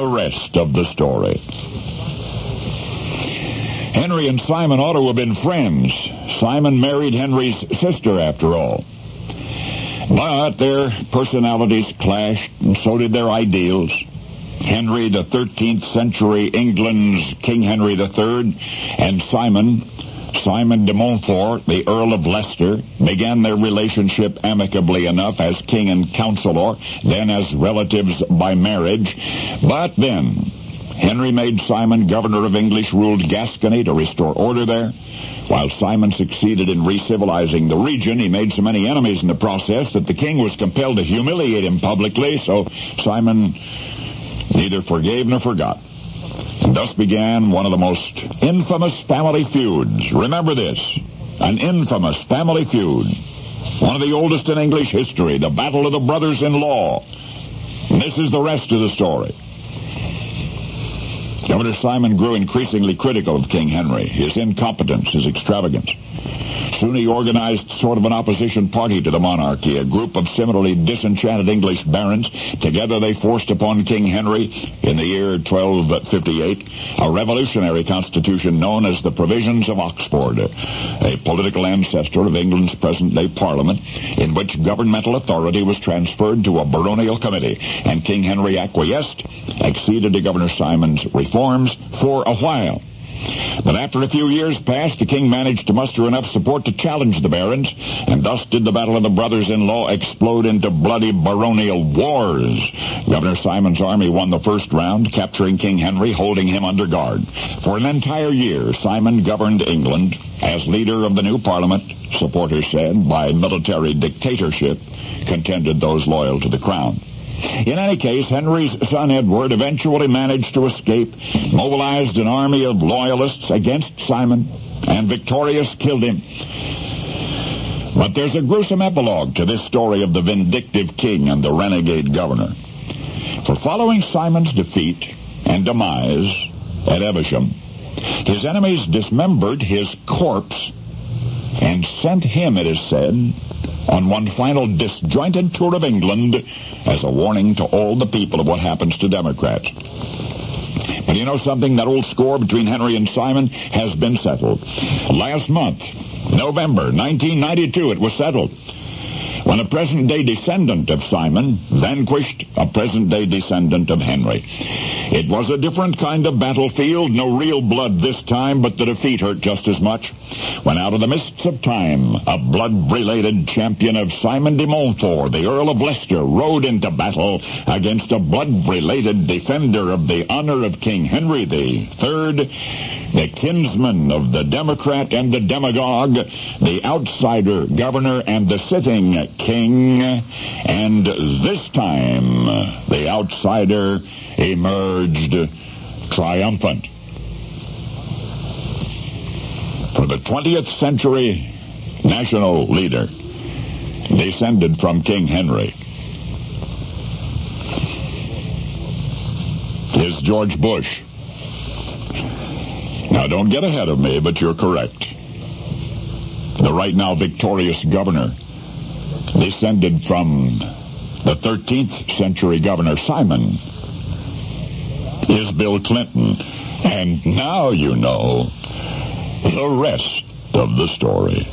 the rest of the story. Henry and Simon ought to have been friends. Simon married Henry's sister, after all. But their personalities clashed, and so did their ideals. Henry, the 13th century England's King Henry III, and Simon de Montfort, the Earl of Leicester, began their relationship amicably enough as king and councillor, then as relatives by marriage. But then Henry made Simon governor of English-ruled Gascony to restore order there. While Simon succeeded in re-civilizing the region, he made so many enemies in the process that the king was compelled to humiliate him publicly, so Simon neither forgave nor forgot. And thus began one of the most infamous family feuds. Remember this, an infamous family feud. One of the oldest in English history, the Battle of the Brothers-in-Law. And this is the rest of the story. Governor Simon grew increasingly critical of King Henry, his incompetence, his extravagance. Soon he organized sort of an opposition party to the monarchy, a group of similarly disenchanted English barons. Together they forced upon King Henry, in the year 1258, a revolutionary constitution known as the Provisions of Oxford, a political ancestor of England's present-day parliament, in which governmental authority was transferred to a baronial committee, and King Henry acquiesced, acceded to Governor Simon's reforms for a while. But after a few years passed, the king managed to muster enough support to challenge the barons, and thus did the Battle of the Brothers-in-Law explode into bloody baronial wars. Governor Simon's army won the first round, capturing King Henry, holding him under guard. For an entire year, Simon governed England as leader of the new parliament, supporters said, by military dictatorship, contended those loyal to the crown. In any case, Henry's son Edward eventually managed to escape, mobilized an army of loyalists against Simon, and victorious killed him. But there's a gruesome epilogue to this story of the vindictive king and the renegade governor. For following Simon's defeat and demise at Evesham, his enemies dismembered his corpse and sent him, it is said, on one final disjointed tour of England as a warning to all the people of what happens to Democrats. But you know something? That old score between Henry and Simon has been settled. Last month, November 1992, it was settled, when a present-day descendant of Simon vanquished a present-day descendant of Henry. It was a different kind of battlefield, no real blood this time, but the defeat hurt just as much. When out of the mists of time, a blood-related champion of Simon de Montfort, the Earl of Leicester, rode into battle against a blood-related defender of the honor of King Henry III, the kinsman of the Democrat and the demagogue, the outsider governor and the sitting king, and this time the outsider emerged triumphant. For the 20th century national leader, descended from King Henry, is George Bush. Now, don't get ahead of me, but you're correct. The right now victorious governor, descended from the 13th century Governor Simon, is Bill Clinton. And now you know the rest of the story.